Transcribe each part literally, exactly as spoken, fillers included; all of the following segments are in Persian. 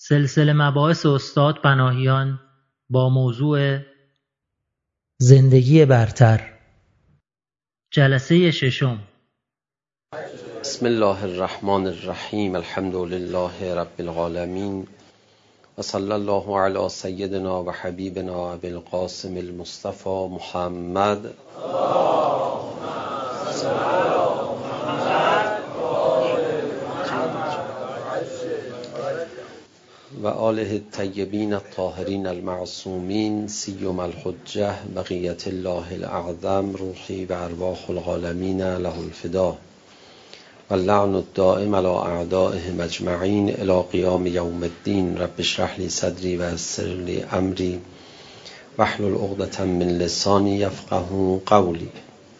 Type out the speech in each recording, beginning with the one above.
سلسله مباحث استاد پناهیان با موضوع زندگی برتر، جلسه ششم. بسم الله الرحمن الرحیم. الحمد لله رب العالمین و صلی الله علی سیدنا و حبیبنا ابی القاسم المصطفى محمد و آله الطیبین الطاهرین المعصومین سیما الحجة بقیة الله الاعظم روحی و ارواح العالمین له الفدا و اللعن الدائم علی اعدائهم اجمعین الی قیام یوم الدین. رب اشرح لی صدری و یسر لی امری واحلل عقدة من لسانی یفقهوا قولی.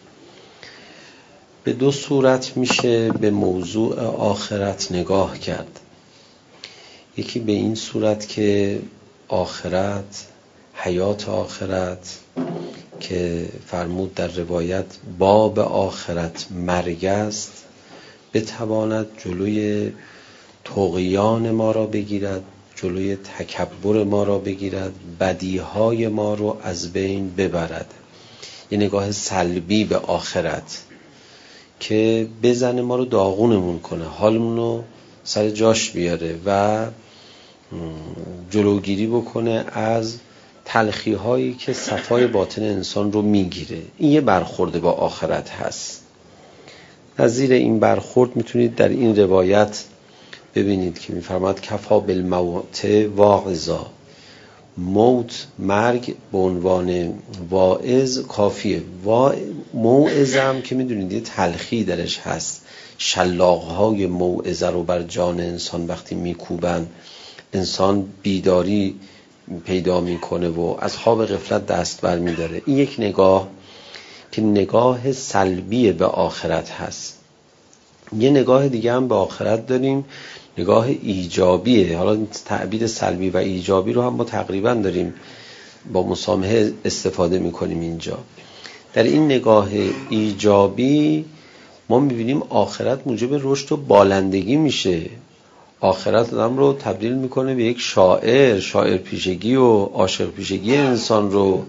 به دو صورت میشه به موضوع آخرت نگاه کرد. یکی به این صورت که آخرت، حیات آخرت که فرمود در روایت باب آخرت مرگ است، بتواند جلوی طغیان ما را بگیرد، جلوی تکبر ما را بگیرد، بدیهای ما را از بین ببرد. یه نگاه سلبی به آخرت که بزنه ما رو داغونمون کنه، حالمون رو سر جاش بیاره و جلوگیری بکنه از تلخی هایی که صفای باطن انسان رو میگیره. این یه برخورد با آخرت هست. نظیر این برخورد میتونید در این روایت ببینید که میفرماد کفا بالموت واعظا. موت، مرگ به عنوان واعظ کافیه. موعظه هم که میدونید یه تلخی درش هست. شلاقهای موعظه رو بر جان انسان وقتی میکوبن، انسان بیداری پیدا میکنه و از خواب غفلت دست بر میداره. این یک نگاه که نگاه سلبی به آخرت هست. یه نگاه دیگه هم به آخرت داریم، نگاه ایجابیه. حالا تعبیر سلبی و ایجابی رو هم ما تقریبا داریم با مسامحه استفاده میکنیم اینجا. در این نگاه ایجابی ما میبینیم آخرت موجب رشد و بالندگی میشه. آخرت آدم رو تبدیل میکنه به یک شاعر، شاعر پیشگی و عاشق پیشگی انسان رو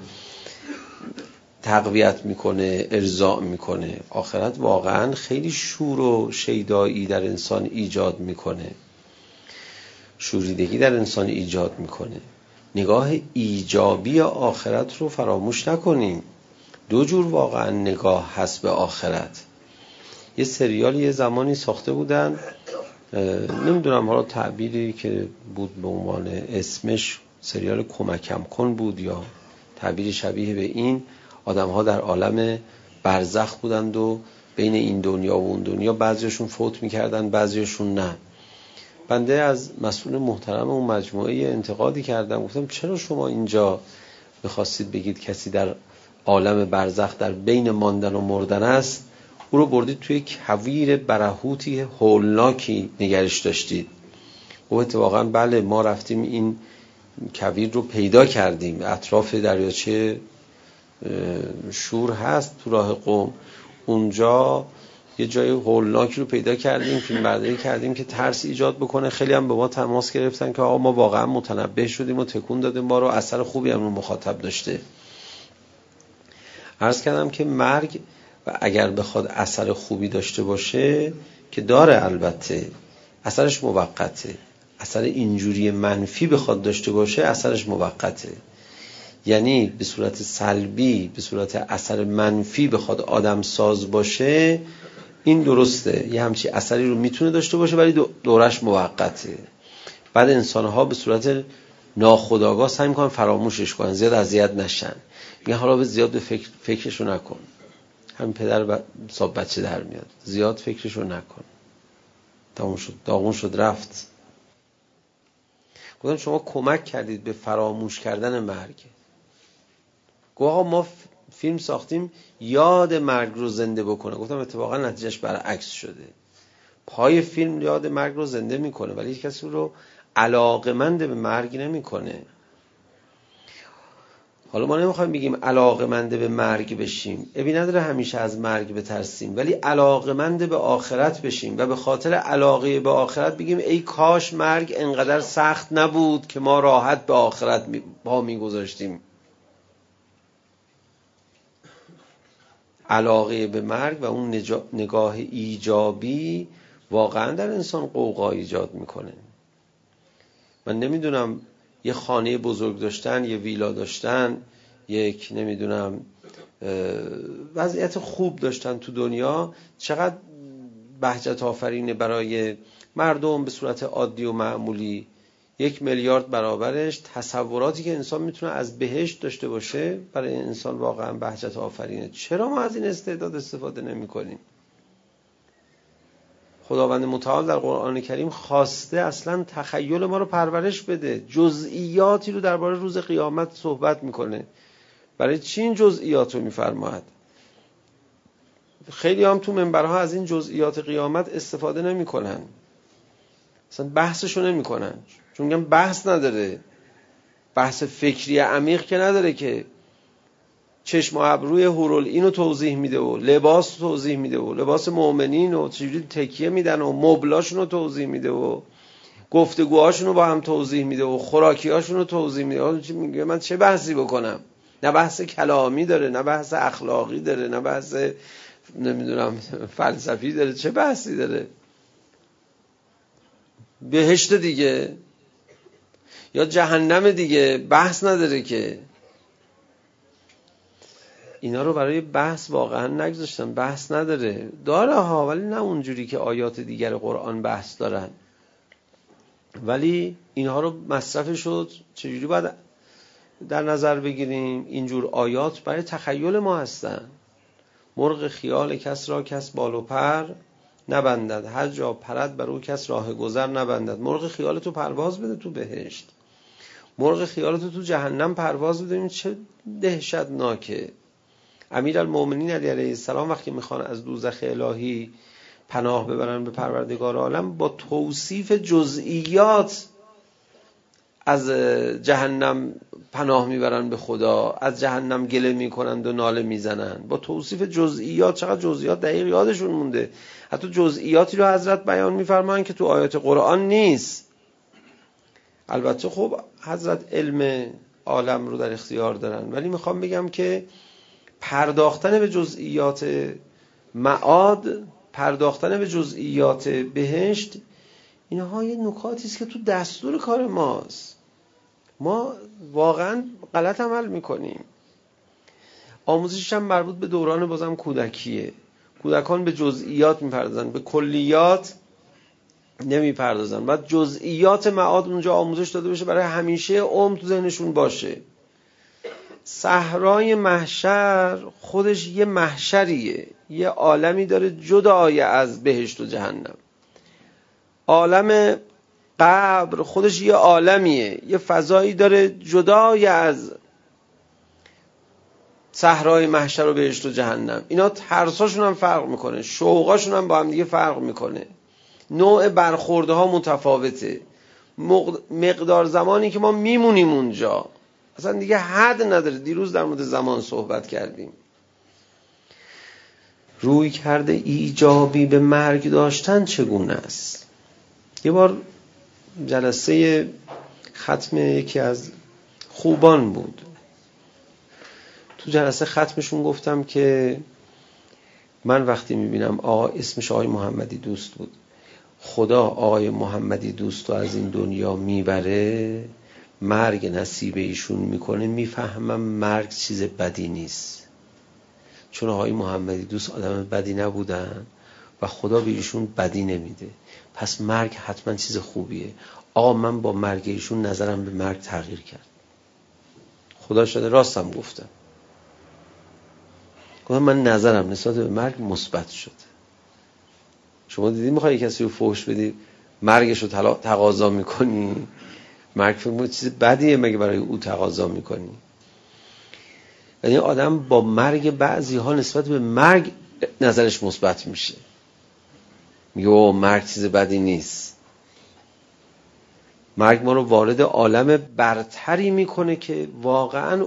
تقویت میکنه، ارضاء میکنه. آخرت واقعا خیلی شور و شیدایی در انسان ایجاد میکنه، شوریدگی در انسان ایجاد میکنه. نگاه ایجابی آخرت رو فراموش نکنیم. دو جور واقعا نگاه هست به آخرت. یه سریال یه زمانی ساخته بودن، نمیدونم حالا تعبیری که بود به عنوان اسمش سریال کمکم کن بود یا تعبیر شبیه به این. آدم ها در عالم برزخ بودند و بین این دنیا و اون دنیا بعضیشون فوت میکردن، بعضیشون نه. بنده از مسئول محترم اون مجموعه انتقادی کردم، گفتم چرا شما اینجا میخواستید بگید کسی در عالم برزخ در بین ماندن و مردن است، او رو بردید توی کویر برهوتی هولناکی نگرش داشتید. و اتفاقا بله، ما رفتیم این کویر رو پیدا کردیم. اطراف دریاچه شور هست تو راه قم، اونجا یه جای هولناکی رو پیدا کردیم، فیلم برداری کردیم که ترس ایجاد بکنه. خیلی هم به ما تماس گرفتن که آقا ما واقعا متنبه شدیم و تکون دادیم، ما رو اثر خوبی هم رو مخاطب داشته. عرض کردم که مرگ و اگر بخواد اثر خوبی داشته باشه که داره، البته اثرش موقته. اثر اینجوری منفی بخواد داشته باشه اثرش موقته. یعنی به صورت سلبی، به صورت اثر منفی بخواد آدم ساز باشه، این درسته، یه همچی اثری رو میتونه داشته باشه ولی دورش موقته. بعد انسان‌ها به صورت ناخودآگاه سعی میکنن فراموشش کنن، زیاد اذیت نشن. میگن حالا به زیاد فکر فکرشو نکن. همین پدر ب... صاحب بچه در میاد، زیاد فکرشو نکن. تموم شد، داغون شد، رفت. گفتم شما کمک کردید به فراموش کردن مرگ. گفت آقا ما فیلم ساختیم یاد مرگ رو زنده بکنه. گفتم اتفاقا نتیجهش برعکس شده. پای فیلم یاد مرگ رو زنده میکنه ولی کسی رو علاقمند به مرگ نمیکنه. حالا ما نمیخوایم بگیم علاقه‌مند به مرگ بشیم، ابی نداره همیشه از مرگ بترسیم، ولی علاقه‌مند به آخرت بشیم و به خاطر علاقه به آخرت بگیم ای کاش مرگ انقدر سخت نبود که ما راحت به آخرت پا میگذاشتیم. علاقه به مرگ و اون نگاه ایجابی واقعا در انسان قوقا ایجاد میکنه. من نمیدونم یه خانه بزرگ داشتن، یه ویلا داشتن، یک نمیدونم وضعیت خوب داشتن تو دنیا چقدر بهجت آفرینه برای مردم به صورت عادی و معمولی. یک میلیارد برابرش تصوراتی که انسان میتونه از بهشت داشته باشه برای انسان واقعا بهجت آفرینه. چرا ما از این استعداد استفاده نمی کنیم؟ خداوند متعال در قرآن کریم خواسته اصلا تخیل ما رو پرورش بده، جزئیاتی رو درباره روز قیامت صحبت میکنه. برای چی این جزئیات رو میفرماید؟ خیلی هم تو منبرها از این جزئیات قیامت استفاده نمیکنن، اصلا بحثشو نمیکنن، چون میگن بحث نداره، بحث فکری عمیق که نداره که چشم و ابروی حورالعین رو توضیح میده و لباس رو توضیح میده و لباس مؤمنین و چجوری تکیه میدن و مبلاشون رو توضیح میده و گفتگوهاشون رو با هم توضیح میده و خوراکیاشون رو توضیح میده. میگه من چه بحثی بکنم؟ نه بحث کلامی داره، نه بحث اخلاقی داره، نه بحث نمیدونم فلسفی داره، چه بحثی داره؟ بهشت دیگه یا جهنم دیگه، بحث نداره که. اینا رو برای بحث واقعا نگذاشتن، بحث نداره، داره ها ولی نه اونجوری که آیات دیگر قرآن بحث دارن. ولی اینها رو مصرف شد چجوری باید در نظر بگیریم؟ اینجور آیات برای تخیل ما هستن. مرغ خیال کس را کس بال و پر نبندد، هر جا پرد بر او کس راه گذر نبندد. مرغ خیالتو پرواز بده تو بهشت، مرغ خیالتو تو جهنم پرواز بده، این چه دهشتناکه. امیرالمومنین علی علیه السلام وقتی میخوان از دوزخ الهی پناه ببرن به پروردگار عالم، با توصیف جزئیات از جهنم پناه میبرن به خدا، از جهنم گله میکنند و ناله میزنن با توصیف جزئیات. چقدر جزئیات دقیق یادشون مونده، حتی جزئیاتی رو حضرت بیان میفرمایند که تو آیات قرآن نیست. البته خب حضرت علم عالم رو در اختیار دارن، ولی میخوام بگم که پرداختن به جزئیات معاد، پرداختن به جزئیات بهشت، اینها یه نکاتی است که تو دستور کار ماست. ما واقعا غلط عمل میکنیم. آموزشش هم مربوط به دوران بازم کودکیه. کودکان به جزئیات میپردازن، به کلیات نمیپردازن. بعد جزئیات معاد اونجا آموزش داده بشه برای همیشه عمر تو ذهنشون باشه. صحرای محشر خودش یه محشریه، یه عالمی داره جدای از بهشت و جهنم. عالم قبر خودش یه عالمیه، یه فضایی داره جدای از صحرای محشر و بهشت و جهنم. اینا ترساشون هم فرق میکنه، شوقاشون هم با هم دیگه فرق میکنه، نوع برخورده ها متفاوته. مقدار زمانی که ما میمونیم اونجا اصلا دیگه حد نداره. دیروز در مورد زمان صحبت کردیم. روی کرده ایجابی به مرگ داشتن چگونه است؟ یه بار جلسه ختم یکی از خوبان بود، تو جلسه ختمشون گفتم که من وقتی میبینم آقا اسمش آقای محمدی دوست بود، خدا آقای محمدی دوست رو از این دنیا میبره، مرگ نصیب ایشون میکنه، میفهمم مرگ چیز بدی نیست، چون آقای محمدی دوست آدم بدی نبودن و خدا به ایشون بدی نمیده، پس مرگ حتما چیز خوبیه. آقا من با مرگ ایشون نظرم به مرگ تغییر کرد. خدا شده راستم گفتم، گفتم من نظرم نسبت به مرگ مثبت شد. شما دیدی میخوایی کسی رو فحش بدی مرگش رو تقاضا میکنی؟ مرگ فکر میکنی چیز بدیه مگه برای او تقاضا میکنی؟ یعنی آدم با مرگ بعضی ها نسبت به مرگ نظرش مثبت میشه، میگه او مرگ چیز بدی نیست. مرگ ما رو وارد عالم برتری میکنه که واقعا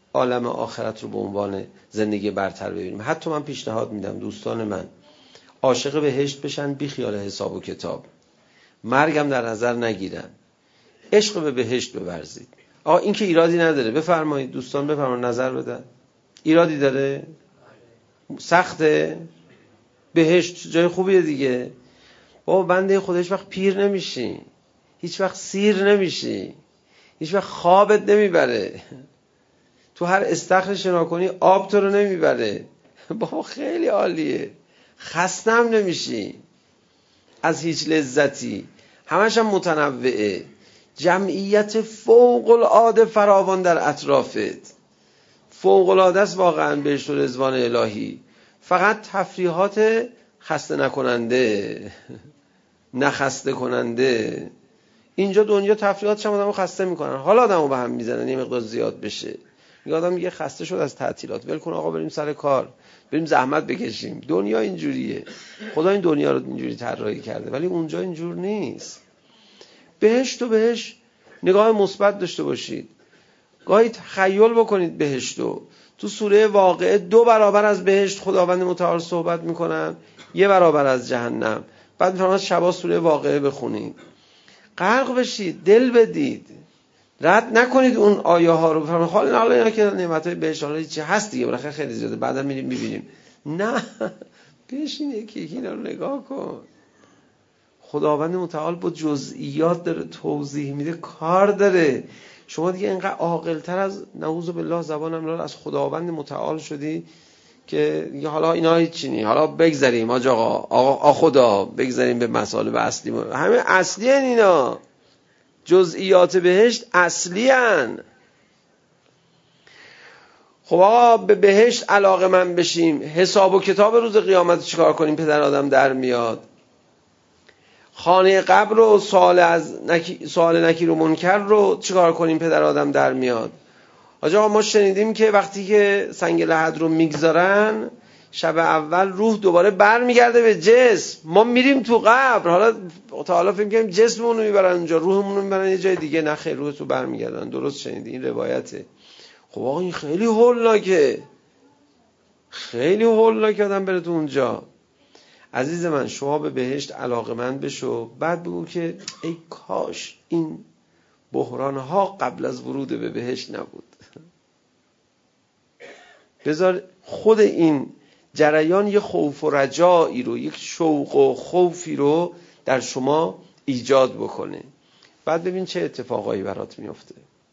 عالم آخرت رو به عنوان زندگی برتر ببینیم. حتی من پیشنهاد میدم دوستان من عاشق بهشت بشن، بی خیال حساب و کتاب، مرگم در نظر نگیرن، عشق به بهشت بورزید. آقا این که ایرادی نداره، بفرمایید دوستان بفرمایید نظر بدن. ایرادی داره؟ سخته؟ بهشت جای خوبیه دیگه. بابا بنده خدا هیچ وقت پیر نمیشی، هیچ وقت سیر نمیشی، هیچ وقت خوابت نمیبره، تو هر استخر شنا کنی آب تو رو نمیبره. بابا خیلی عالیه، خستم نمیشی از هیچ لذتی، همش هم متنوعه، جمعیت فوق العاده فراوان در اطرافت، فوق العاده است واقعا بهشت و رضوان الهی. فقط تفریحات خسته نکننده، نخسته کننده. اینجا دنیا تفریحاتش هم آدمو خسته میکنن، حالا آدمو به هم میزنن یه مقدار زیاد بشه. میگه آدم میگه خسته شد از تعطیلات، ول کن آقا بریم سر کار، بریم زحمت بکشیم. دنیا اینجوریه، خدا این دنیا رو اینجوری طراحی کرده، ولی اونجا اینجور نیست. بهشت و بهش نگاه مثبت داشته باشید، گاهی تخیل بکنید بهشتو. تو سوره واقعه دو برابر از بهشت خداوند متعال صحبت میکنن، یه برابر از جهنم. بعد میفرماد شبا سوره واقعه بخونید، غرق بشید، دل بدید، رد نکنید اون آیه ها رو. بفرمایید حالا حالا اینا که نعمتای بهشت حالا چی هست دیگه، بالاخره خیلی زیاده، بعدا میریم میبینیم. نه، بشین یکی یکی اینا رو نگاه کن. خداوند متعال با جزئیات داره توضیح میده، کار داره. شما دیگه اینقدر عاقل‌تر از نعوذ بالله زبانم لال از خداوند متعال شدی که حالا اینا هیچی نی، حالا بگذاریم آج آقا آقا خدا، بگذاریم به مطالب اصلی. همه اصلی هن اینا، جزئیات بهشت اصلی هن. خب آقا به بهشت علاقه من بشیم، حساب و کتاب روز قیامت چیکار کنیم؟ پدر آدم در میاد. خانه قبر رو، سوال از نکی... سوال نکیر و منکر رو چیکار کنیم؟ پدر آدم در میاد. آقا ما شنیدیم که وقتی که سنگ لحد رو میگذارن شب اول روح دوباره بر میگرده به جسم. ما میریم تو قبر، حالا تا حالا فکر کنیم جسممون رو میبرن اونجا، روحمون رو میبرن یه جای دیگه. نه خیر، روح تو بر میگردن. درست شنیدی، این روایته. خب آقا این خیلی هولناکه، خیلی هولناکه آدم بره تو اونجا. عزیز من شما به بهشت علاقه‌مند بشو، بعد بگو که ای کاش این بحران‌ها قبل از ورود به بهشت نبود. بذار خود این جریان یه خوف و رجایی رو، یک شوق و خوفی رو در شما ایجاد بکنه. بعد ببین چه اتفاقایی برات میفته.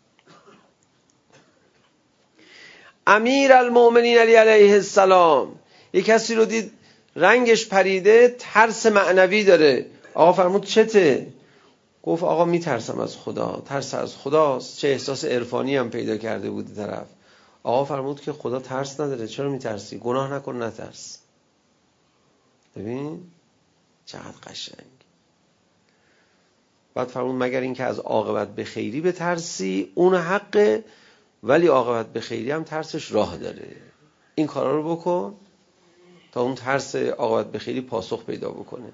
امیر المؤمنین علی علیه السلام یک کسی رو دید رنگش پریده، ترس معنوی داره. آقا فرمود چته؟ گفت آقا میترسم از خدا. ترس از خداست. چه احساس عرفانی هم پیدا کرده بود طرف. آقا فرمود که خدا ترس نداره، چرا میترسی؟ گناه نکن نترس. ببین چقدر قشنگ. بعد فرمود مگر این که از عاقبت به خیری بترسی، اون حقه، ولی عاقبت به خیری هم ترسش راه داره. این کارا رو بکن تا اون ترس عاقبت به خیری پاسخ پیدا بکنه.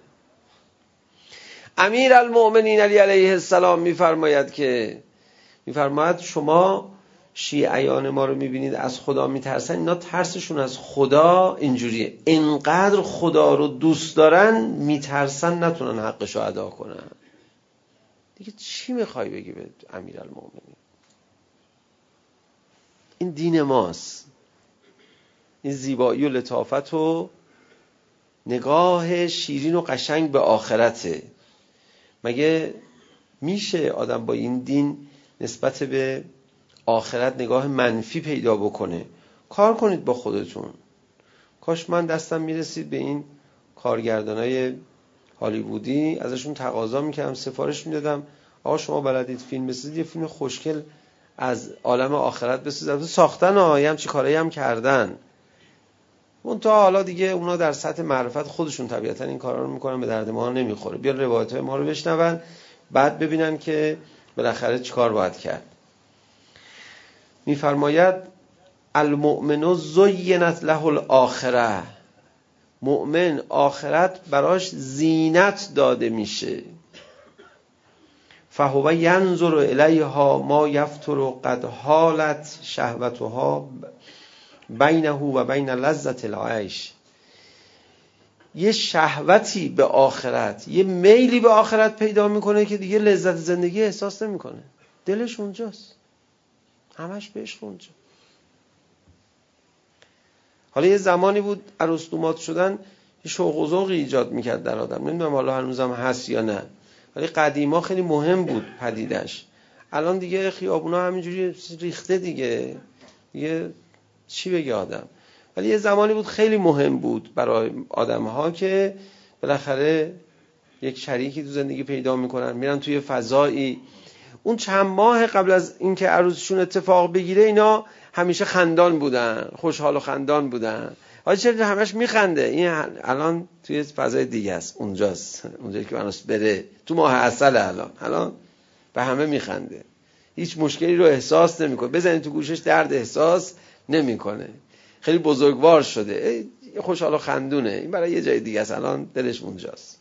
امیر المؤمنین علی علیه السلام میفرماید که میفرماید شما شیعیان ما رو میبینید از خدا میترسن، اینا ترسشون از خدا اینجوریه، اینقدر خدا رو دوست دارن میترسن نتونن حقشو ادا کنن. دیگه چی میخوای بگی به امیر المؤمنین؟ این دین ماست. این زیبایی و لطافت و نگاه شیرین و قشنگ به آخرته. مگه میشه آدم با این دین نسبت به آخرت نگاه منفی پیدا بکنه؟ کار کنید با خودتون. کاش من دستم میرسید به این کارگردانای هالیوودی، ازشون تقاضا میکردم، سفارش میدادم آقا شما بلدید فیلم بسازید، یه فیلم خوشگل از عالم آخرت بسازید. ساختن ها هم چی کارایی هم کردن. اون تا حالا دیگه اونا در سطح معرفت خودشون طبیعتا این کارا رو میکنن، به درد ما نمیخوره. بیان روایت‌های ما رو بشنون، بعد ببینن که بالاخره چیکار باید کرد. میفرماید المؤمن زینت له الاخره، مؤمن آخرت براش زینت داده میشه. فهو ینظر الیها ما یفتر قد حالت شهوتها بینه و بین لذت العیش. یه شهوتی به آخرت، یه میلی به آخرت پیدا میکنه که دیگه لذت زندگی احساس نمیکنه، دلش اونجاست، همش به عشق اونجا. حالا یه زمانی بود ارسطومات شدن یه شوق و ذوقی ایجاد میکرد در آدم، نمیدونم حالا هنوزم هست یا نه، ولی قدیما خیلی مهم بود پدیدش. الان دیگه خیابونا همینجوری ریخته دیگه، دیگه چی بگه آدم. ولی یه زمانی بود خیلی مهم بود برای آدم‌ها که بالاخره یک شریکی تو زندگی پیدا میکنن، میرن توی فضایی. اون چند ماه قبل از اینکه عروسشون اتفاق بگیره اینا همیشه خندان بودن، خوشحال و خندان بودن. حالا چرا همش میخنده؟ این الان توی فضای دیگه است، اونجاست، اونجایی که منوس بره، تو ماه عسل. الان الان به همه میخنده، هیچ مشکلی رو احساس نمیکنه، بزنید تو گوشش درد احساس نمیکنه، خیلی بزرگوار شده، خوشحال و خندونه. این برای یه جای دیگه است، الان دلش اونجاست.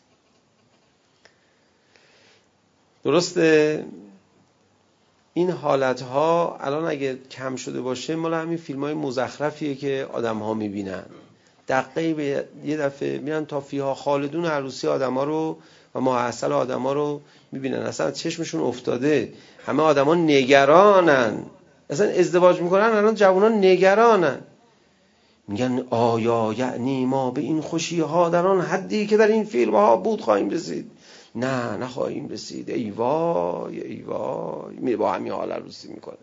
درسته؟ این حالتها الان اگه کم شده باشه مال همین فیلم‌های مزخرفیه که آدم‌ها می‌بینن. دقیقاً به یه دفعه میرن تا فیها خالدون عروسی آدم‌ها رو و ماه عسل آدم‌ها رو می‌بینن، اصلا چشمشون افتاده. همه آدم‌ها نگرانن، اصلا ازدواج می‌کنن الان جوونا نگرانن، میگن آیا یعنی ما به این خوشی‌ها در آن حدی که در این فیلم‌ها بود خواهیم رسید؟ نه نخواهیم رسید. ای وای ای وای. می با همین حال عروسی میکنه،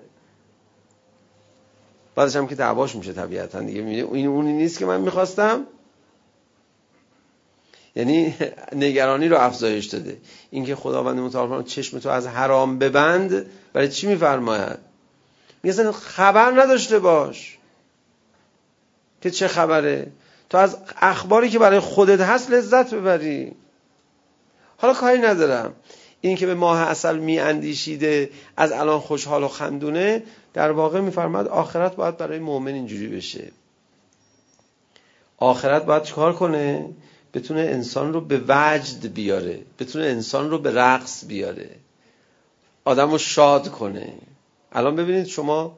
بعدش هم که دعواش میشه طبیعتا دیگه. میبینه این اونی نیست که من میخواستم، یعنی نگرانی رو افزایش داده. اینکه خداوند متعال چشم تو از حرام ببند، برای چی میفرماید؟ میگه اصلا خبر نداشته باش که چه خبره، تو از اخباری که برای خودت هست لذت ببری. حالا کاری ندارم این که به ماه عسل می اندیشیده از الان خوشحال و خندونه، در واقع میفرماد آخرت باید برای مؤمن اینجوری بشه. آخرت باید چیکار کنه؟ بتونه انسان رو به وجد بیاره، بتونه انسان رو به رقص بیاره، آدم رو شاد کنه. الان ببینید شما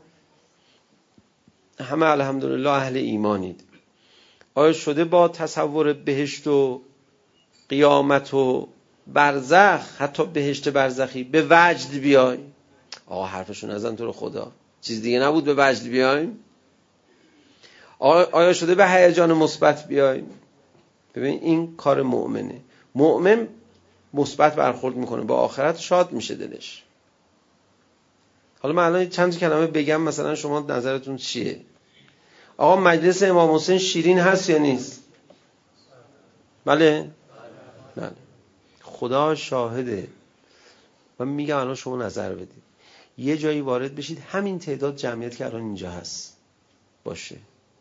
همه الحمدلله اهل ایمانید، آیا شده با تصور بهشت و قیامت و برزخ، حتی بهشت برزخی، به وجد بیای؟ آقا حرفشون نزن تو رو خدا، چیز دیگه نبود به وجد بیایم؟ آیا شده به هیجان مثبت بیایم؟ ببین این کار مؤمنه. مؤمن مثبت برخورد میکنه با آخرت، شاد میشه دلش. حالا من الان چند کلمه بگم، مثلا شما نظرتون چیه؟ آقا مجلس امام حسین شیرین هست یا نیست؟ بله؟ بله. خدا شاهده. من میگم الان شما نظر بدید، یه جایی وارد بشید همین تعداد جمعیت که الان اینجا هست باشه،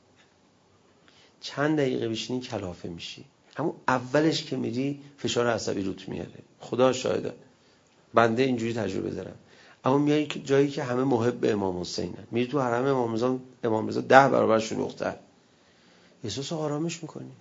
چند دقیقه بشینی کلافه میشی. همون اولش که میری فشار عصبی روت میاره، خدا شاهده، بنده اینجوری تجربه دارم. اما میای جایی که همه محب امام حسینن، میری تو حرم امام رضا، امام رضا ده برابر شلوغ‌تر، احساس آرامش میکنی.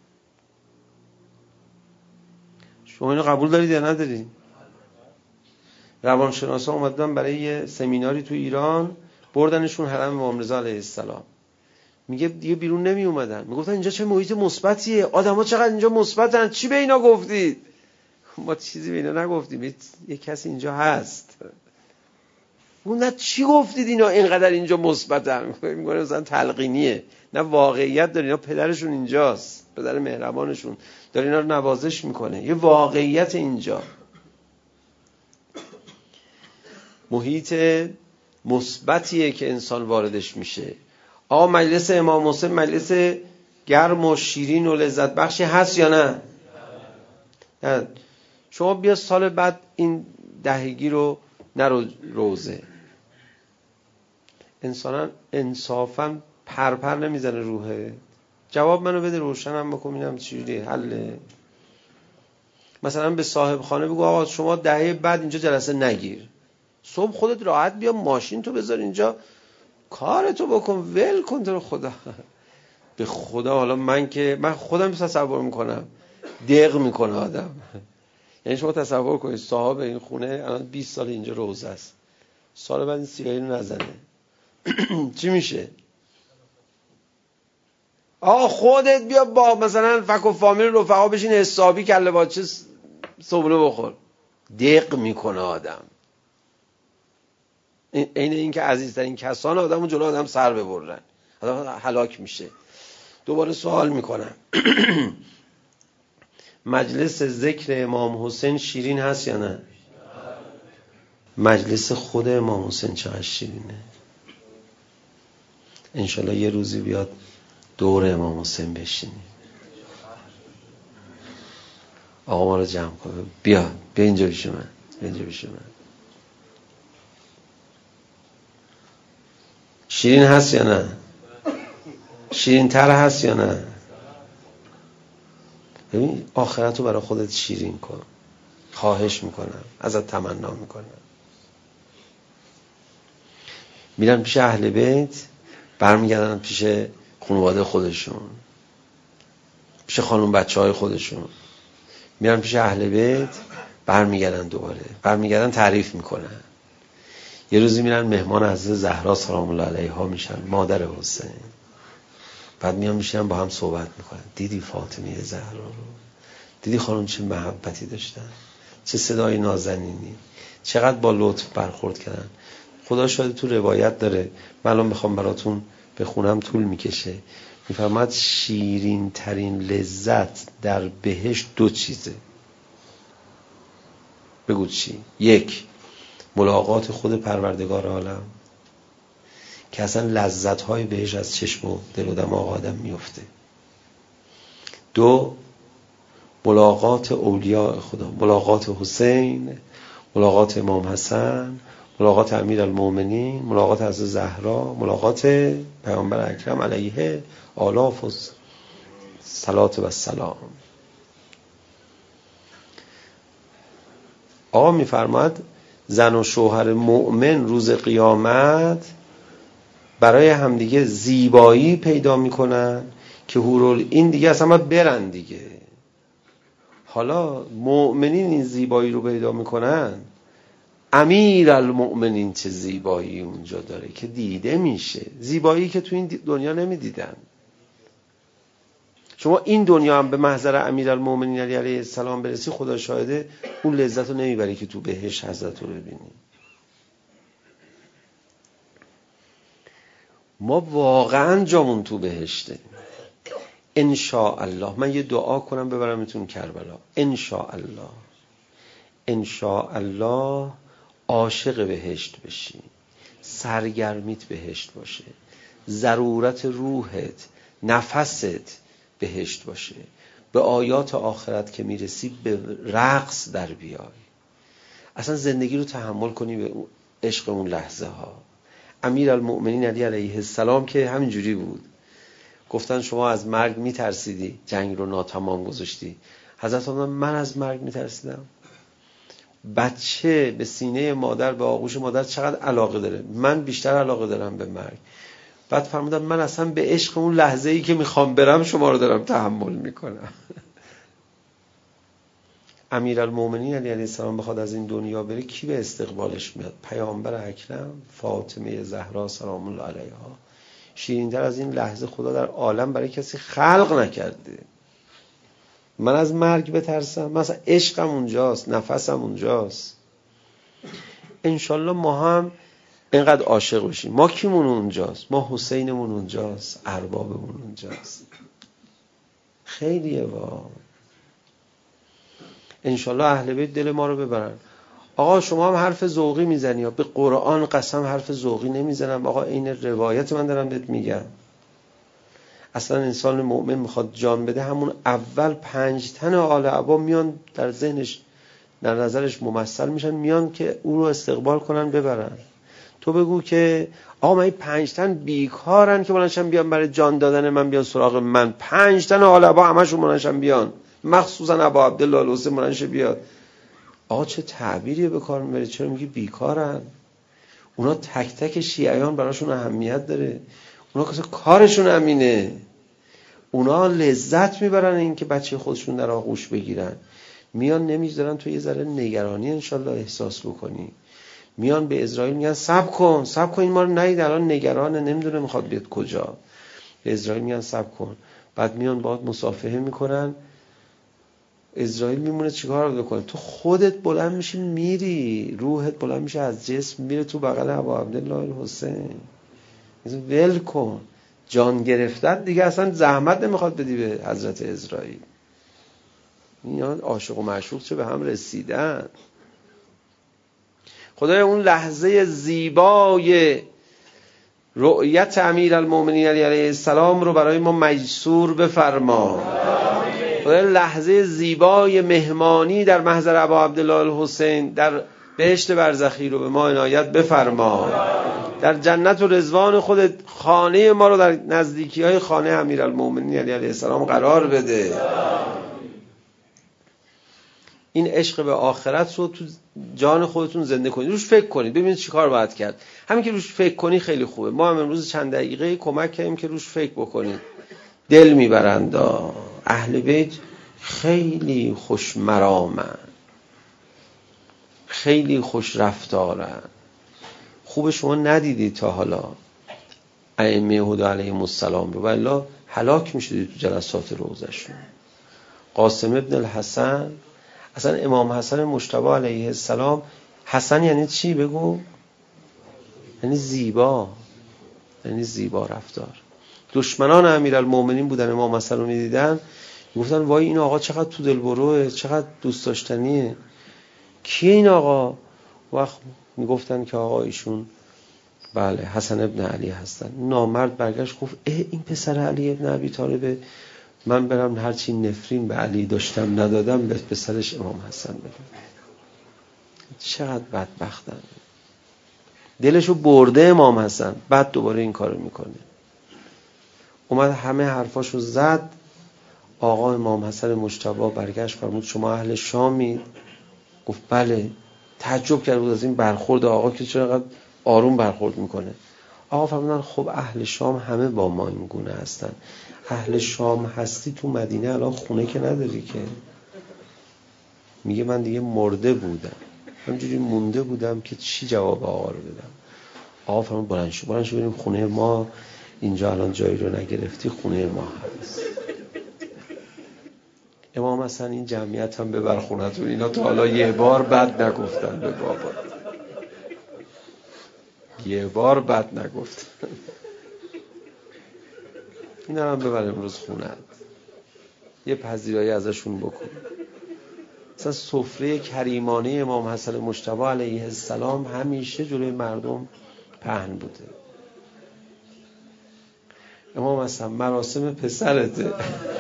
شما اینو قبول دارید یا ندارید؟ روانشناسا اومدن برای یه سمیناری تو ایران، بردنشون حرم امام رضا علیه السلام. میگه دیگه بیرون نمی اومدن، میگفتن اینجا چه محیط مثبتیه، آدما چقدر اینجا مثبتن، چی به اینا گفتید؟ ما چیزی به اینا نگفتیم، یه کسی اینجا هست. اون نه چی گفتید اینا اینقدر اینجا مثبتن؟ میگن مثلا تلقینیه، نه واقعیت داره. اینا پدرشون اینجاست، پدر مهربانشون داره اینا رو نوازش میکنه، یه واقعیت اینجا. محیط مثبتیه که انسان واردش میشه. آقا مجلس امام حسین مجلس گرم و شیرین و لذت بخشی هست یا نه؟ نه. شما بیا سال بعد این دهگی رو نرو روزه، انسانا انصافا پرپر نمیزنه روحه؟ جواب منو بده، روشنم بکن ببینم چجوری حله. مثلا به صاحب خانه بگو آقا شما دهه بعد اینجا جلسه نگیر، صبح خودت راحت بیا ماشین تو بذار اینجا، کارتو بکن، ول کن تو رو خدا. به خدا حالا من که من خودم تصور میکنم دق میکنه آدم، یعنی شما تصور کنید صاحب این خونه الان بیست سال اینجا روزه است، سال بعد این سیگاری رو نزنه چی میشه؟ آقا خودت بیا با مثلا فک و فامیل رفقا بشین حسابی کله باچه صبحونه بخور. دق میکنه آدم. این این که عزیزترین کسان آدمو جلو آدم سر ببرن، آدم هلاک میشه. دوباره سوال میکنم مجلس ذکر امام حسین شیرین هست یا نه؟ مجلس خود امام حسین چقدر شیرینه. انشالله یه روزی بیاد دور امام حسین بشینیم. آقا ما رو جمع کنه، بیا بیا اینجا پیش من، بیا اینجا پیش من. شیرین هست یا نه؟ شیرین تر هست یا نه؟ ببین آخرت رو برای خودت شیرین کن. خواهش میکنم، ازت تمنا میکنم. میرن پیش اهل بیت، برمیگردن پیش خانواده خودشون، پیش خانم بچه های خودشون. میرن پیش اهل بیت، برمیگردن دوباره، برمیگردن تعریف میکنن. یه روزی میرن مهمان حضرت زهرا سلام الله علیها میشن، مادر حسین. بعد میان میشن با هم صحبت میکنن. دیدی فاطمه زهرا رو؟ دیدی خانم چه محبتی داشتن؟ چه صدای نازنینی؟ چقدر با لطف برخورد کردن؟ خدا شاید تو روایت داره، من الان میخوام براتون بخونم طول میکشه. میفرماد شیرین ترین لذت در بهشت دو چیزه. بگو چی؟ یک، ملاقات خود پروردگار عالم که اصلا لذت‌های بهش از چشم و دل و دماغ آدم میفته. دو، ملاقات اولیاء خدا، ملاقات حسین، ملاقات امام حسن، ملاقات امیر المومنین، ملاقات حضرت زهرا، ملاقات پیامبر اکرم علیه آلاف و صلات و سلام. آقا میفرماد زن و شوهر مؤمن روز قیامت برای همدیگه زیبایی پیدا میکنن که هورول این دیگه اصلا برن دیگه. حالا مؤمنین این زیبایی رو پیدا میکنن، امیر المؤمنین چه زیبایی اونجا داره که دیده میشه، زیبایی که تو این دنیا نمیدیدن. شما این دنیا هم به محضر امیر المؤمنین علی علیه السلام برسی، خدا شاهده اون لذت رو نمیبری که تو بهشت حضرت رو ببینی. ما واقعا جامون تو بهشته. انشاءالله من یه دعا کنم ببرمتون کربلا. انشاءالله انشاءالله عاشق بهشت بشی، سرگرمیت بهشت باشه، ضرورت روحت نفست بهشت باشه، به آیات آخرت که میرسی به رقص در بیای، اصلا زندگی رو تحمل کنی به عشق اون لحظه ها. امیر المؤمنین علی علیه السلام که همینجوری بود. گفتن شما از مرگ میترسیدی، جنگ رو ناتمام گذاشتی. حضرت آدم من از مرگ میترسیدم. بچه به سینه مادر، به آغوش مادر چقدر علاقه داره، من بیشتر علاقه دارم به مرگ. بعد فرمودن من اصلا به عشق اون لحظه ای که میخوام برم شما رو دارم تحمل میکنم. امیر المومنین علیه السلام بخواد از این دنیا بره، کی به استقبالش میاد؟ پیامبر اکرم، فاطمه زهرا سلام الله علیها. شیرین‌تر از این لحظه خدا در عالم برای کسی خلق نکرده. من از مرگ بترسم؟ مثلا عشقم اونجاست، نفسم اونجاست. انشالله ما هم اینقدر عاشق بشیم. ما کیمون اونجاست؟ ما حسینمون اونجاست، اربابمون اونجاست. خیلیه وا. انشالله اهل بیت دل ما رو ببرن. آقا شما هم حرف ذوقی میزنی یا به قرآن قسم حرف ذوقی نمیزنم. آقا این روایت من دارم بهت میگم. اصلا انسان مؤمن میخواد جان بده، همون اول پنج تن آل عبا میان در ذهنش، در نظرش ممثل میشن، میان که او رو استقبال کنن ببرن. تو بگو که آقا من این پنج تن بیکارن که بلنشن بیان برای جان دادن من، بیان سراغ من. پنج تن آل عبا همشون بلنشن بیان، مخصوصا ابا عبدالله الحسین بلنش بیاد. آقا چه تعبیریه به کار میبری؟ چرا میگی بیکارن؟ اونا تک تک شیعیان براشون اهمیت داره. اونا کسی کارشون همینه. اونا لذت میبرن این که بچه خودشون در آغوش بگیرن. میان نمیذارن تو یه ذره نگرانی انشالله احساس بکنی. میان به اسرائیل میگن صبر کن صبر کن، این ما رو ندید الان نگرانه نمیدونه میخواد بیاد کجا. به اسرائیل میگن صبر کن، بعد میان باهات مصافحه میکنن. اسرائیل میمونه چیکار بکنه؟ تو خودت بلند میشی میری، روحت بلند میشه از جسم میره تو بغل ابا عبدالله الحسین. ول کن، جان گرفتن دیگه اصلا زحمت نمیخواد بدی به حضرت اسرائیل. اینا عاشق و معشوق چه به هم رسیدن. خدای اون لحظه زیبای رؤیت امیرالمومنین علی علیه السلام رو برای ما میسور بفرما. خدای لحظه زیبای مهمانی در محضر ابا عبدالله الحسین در بهشت برزخی رو به ما عنایت بفرما. در جنت و رضوان خودت خانه ما رو در نزدیکی های خانه امیرالمومنین علی علیه السلام قرار بده. این عشق به آخرت رو تو جان خودتون زنده کنید، روش فکر کنید، ببینید چی کار باید کرد. همین که روش فکر کنی خیلی خوبه. ما هم امروز چند دقیقه کمک کردیم که روش فکر بکنید. دل میبرند. اهل بیت خیلی خوش مرامن، خیلی خوش رفتارن. خوب شما ندیدید تا حالا ائمه هدی علیهم السلام رو، والله هلاک میشدید تو جلسات روزشون. قاسم ابن الحسن، اصلا امام حسن مجتبی علیه السلام، حسن یعنی چی بگو؟ یعنی زیبا، یعنی زیبا رفتار. دشمنان امیرالمومنین بودن، امام حسن رو میدیدن میگفتن وای این آقا چقدر تو دلبروه، چقدر دوست داشتنیه. کیه این آقا؟ وقت میگفتن که آقا ایشون بله حسن ابن علی هستن. نامرد برگشت گفت اه این پسر علی ابن ابی طالبه، من برم هرچی نفرین به علی داشتم ندادم به پسرش امام حسن بدم. چقدر بدبختن، دلشو برده امام حسن، بعد دوباره این کارو میکنه. اومد همه حرفاشو زد. آقا امام حسن مجتبی برگشت فرمود شما اهل شامید؟ گفت بله. تعجب کرد بود از این برخورد آقا که چرا اینقدر آروم برخورد میکنه. آقا فرمودن خب اهل شام همه با ما این گونه هستن. اهل شام هستی تو مدینه الان خونه که نداری که. میگه من دیگه مرده بودم، همجوری مونده بودم که چی جواب آقا رو بدم. آقا فرمود بلند شو بلند شو بریم خونه ما، اینجا الان جایی رو نگرفتی، خونه ما هست. امام حسن این جمعیت هم ببر خونتون، اینا تا حالا یه بار بد نگفتن به بابا، یه بار بد نگفتن. اینا هم ببر امروز خونت، یه پذیرایی ازشون بکن. مثلا سفره کریمانه امام حسن مجتبی علیه السلام همیشه جلوی مردم پهن بوده. امام حسن مراسم پسرته،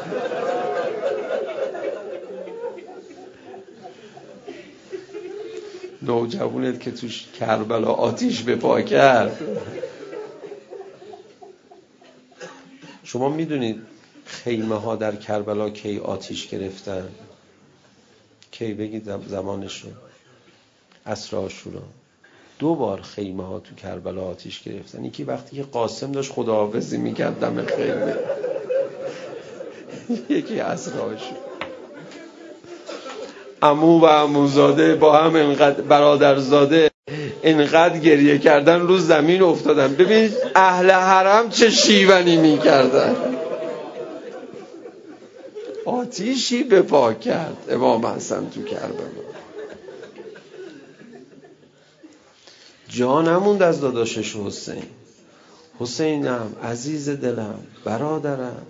نوجوانت که توش کربلا آتیش به پا کرد. شما میدونید خیمه ها در کربلا کی آتیش گرفتن؟ کی بگید زمانشو؟ عصر عاشورا. دو بار خیمه ها تو کربلا آتیش گرفتن. یکی وقتی که قاسم داشت خداحافظی میکرد دم خیمه، یکی عصر عاشورا. عمو و عموزاده با هم انقدر، برادرزاده انقدر گریه کردن رو زمین افتادن. ببین اهل حرم چه شیونی میکردن. آتیشی به پا کرد امام حسن تو کربلا. جا نموند از داداشش حسین. حسینم عزیز دلم، برادرم،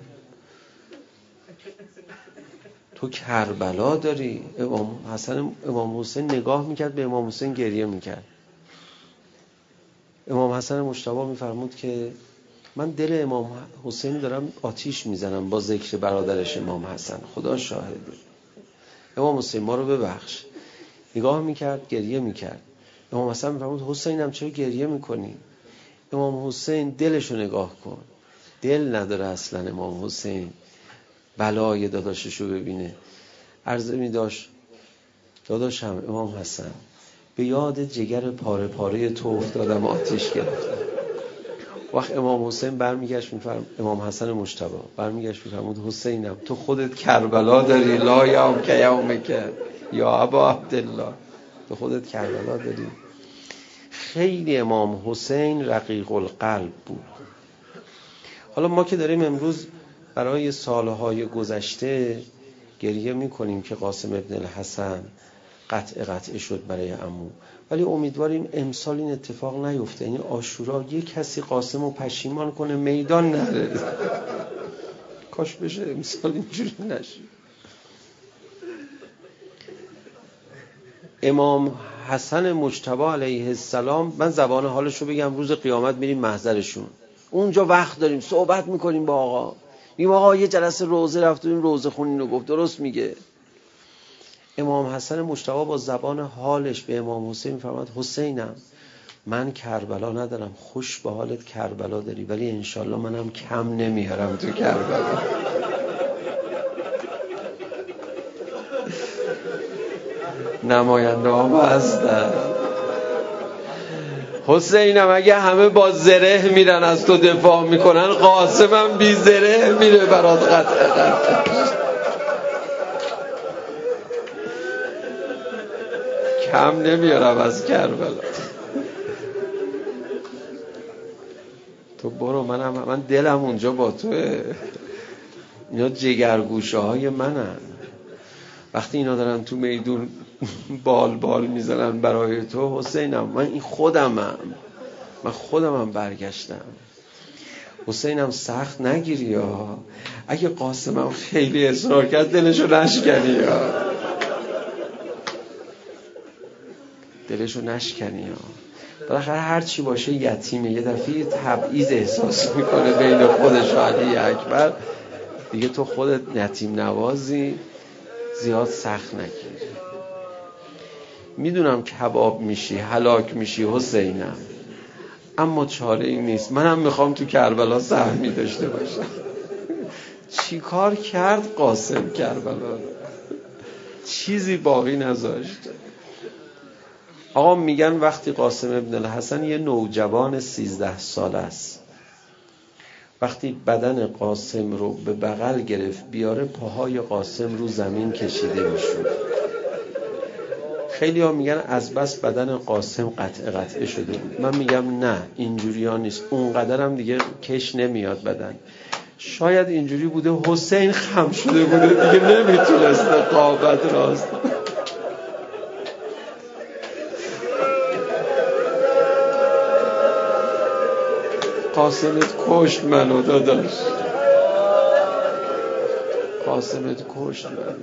تو کربلا داری. امام حسن امام حسین نگاه میکرد به امام حسین، گریه میکرد. امام حسن مجتبی میفرمود که من دل امام حسین دارم آتیش میزنم با ذکر برادرش امام حسن، خدا شاهده. امام حسین ما رو ببخش. نگاه میکرد گریه میکرد. امام حسن میفرمود حسینم چرا گریه میکنی؟ امام حسین دلشو نگاه کن، دل نداره اصلا امام حسین بلای داداششو ببینه. عرضه می داشت داداشم امام حسن به یاد جگر پاره پاره تو افتادم، آتیش گرفتم. وقت امام حسین برمیگشت میفرم امام حسن مجتبی برمیگشت میفرمود حسینم تو خودت کربلا داری، لا یوم که یومک یا ابا عبدالله، تو خودت کربلا داری. خیلی امام حسین رقیق القلب بود. حالا ما که داریم امروز برای سالهای گذشته گریه میکنیم که قاسم ابن الحسن قطع قطع شد برای عمو، ولی امیدواریم امسال این اتفاق نیفته. یعنی عاشورا یه کسی قاسم رو پشیمان کنه میدان نره. کاش بشه امسال اینجوری نشه. امام حسن مجتبی علیه السلام، من زبان حالش رو بگم، روز قیامت میریم محضرشون، اونجا وقت داریم صحبت میکنیم با آقا، میگیم آقا یه جلسه روزه رفتیم روزه خونین رو گفت، درست میگه. امام حسن مجتبی با زبان حالش به امام حسین میفرماد حسینم من کربلا ندارم، خوش به حالت کربلا داری، ولی انشالله منم کم نمیارم تو کربلا. نماینده ها هستن. حسینم اگه همه با زره میرن از تو دفاع میکنن، قاسمم بی زره میره برات قطع قطع. کم نمیارم از کربلا. تو برو، منم من دلم اونجا با توه. اینا جگرگوشه های منن. وقتی اینا دارن تو میدون بال بال میزنن برای تو حسینم، من این خودمم من خودمم برگشتم. حسینم سخت نگیری یا اگه قاسمم خیلی اصرار کرد دلشو نشکنی یا دلشو نشکنی یا بالاخره هر چی باشه یتیمه، یه دفعه تبعیض احساس میکنه بین خودش و علی اکبر، دیگه تو خودت یتیم نوازی، زیاد سخت نگیر. میدونم کباب میشی، هلاک میشی حسینم، اما چاره ای نیست. منم میخوام تو کربلا سهمی داشته باشم. چی کار کرد قاسم کربلا؟ چیزی باقی نذاشت. آقا میگن وقتی قاسم ابن الحسن یه نوجوان سیزده ساله است، وقتی بدن قاسم رو به بغل گرفت بیاره، پاهای قاسم رو زمین کشیده میشود. خیلی ها میگن از بس بدن قاسم قطع قطعه شده بود. من میگم نه، اینجوری ها نیست. اونقدر هم دیگه کش نمیاد بدن. شاید اینجوری بوده حسین خم شده بوده دیگه نمیتونسته قامت راست. قاسمت کشت منو داداش، قاسمت کشت منو.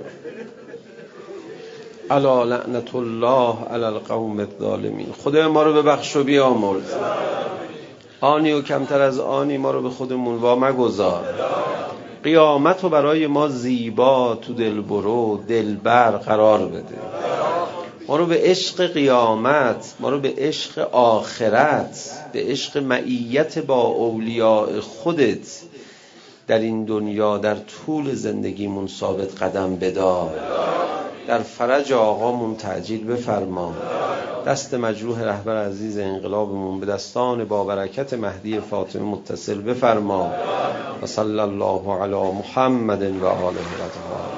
الا لعنت الله علی القوم الظالمین. خدا ما رو ببخش و بیامرز. آنی و کمتر از آنی ما رو به خودمون وا مگذار. قیامت رو برای ما زیبا تو دلبرو دلبر قرار بده. ما رو به عشق قیامت، ما رو به عشق آخرت، به عشق معیت با اولیاء خودت در این دنیا در طول زندگیمون ثابت قدم بدار. در فرج آقامون تعجیل بفرما. دست مجروح رهبر عزیز انقلابمون به دستان با برکت مهدی فاطمه متصل بفرما. و صلی الله علی محمد و آله اطهار.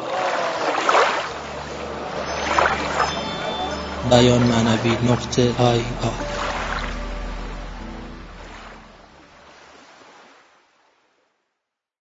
بیان معنوی نقطه آی آر